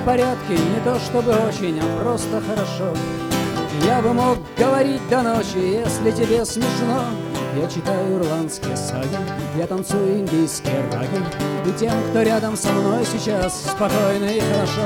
в порядке, не то чтобы очень, а просто хорошо. Я бы мог говорить до ночи, если тебе смешно. Я читаю ирландские саги, я танцую индийские раги, и тем, кто рядом со мной сейчас, спокойно и хорошо.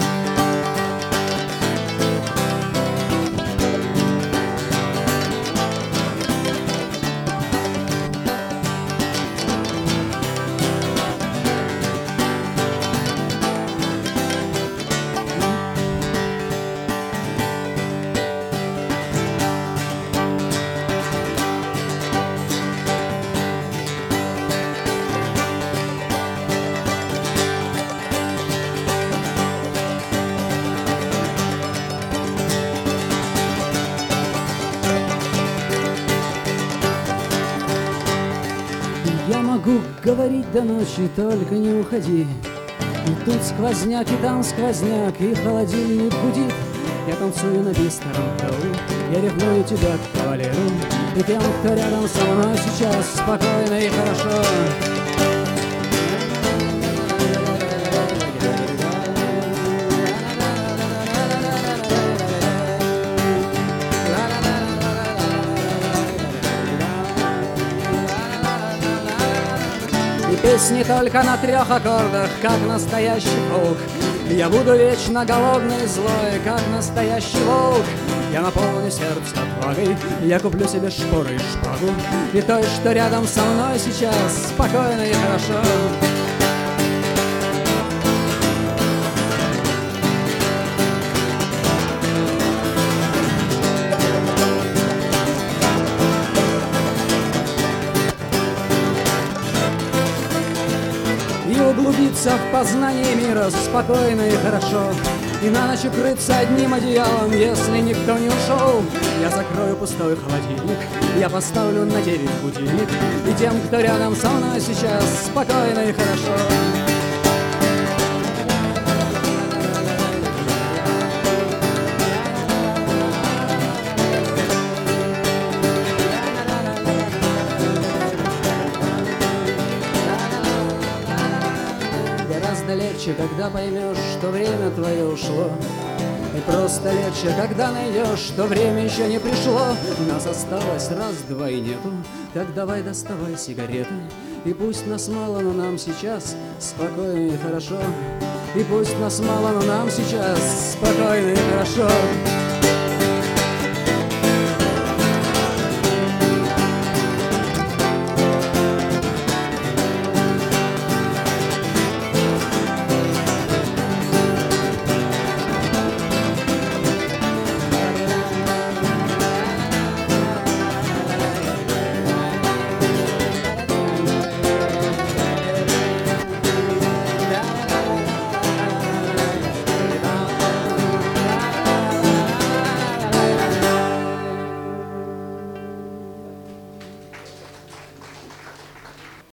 Я могу говорить до ночи, только не уходи. И тут сквозняк, и там сквозняк, и холодильник гудит. Я танцую на быстром полу, я ревную тебя к кавалеру, и тем, кто рядом со мной сейчас, спокойно и хорошо. И песни только на 3 аккордах, как настоящий фолк. Я буду вечно голодный и злой, как настоящий волк. Я наполню сердце отвагой, я куплю себе шпоры и шпагу, и той, что рядом со мной сейчас, спокойно и хорошо. И углубиться в познание мира спокойно и хорошо, и на ночь укрыться одним одеялом, если никто не ушел. Я закрою пустой холодильник, я поставлю на 9 будильник, и тем, кто рядом со мной сейчас, спокойно и хорошо. Гораздо легче, когда поймешь, что время твое ушло, и просто легче, когда найдешь, что время еще не пришло. Нас осталось раз-два и нету, так давай доставай сигареты. И пусть нас мало, но нам сейчас спокойно и хорошо. И пусть нас мало, но нам сейчас спокойно и хорошо.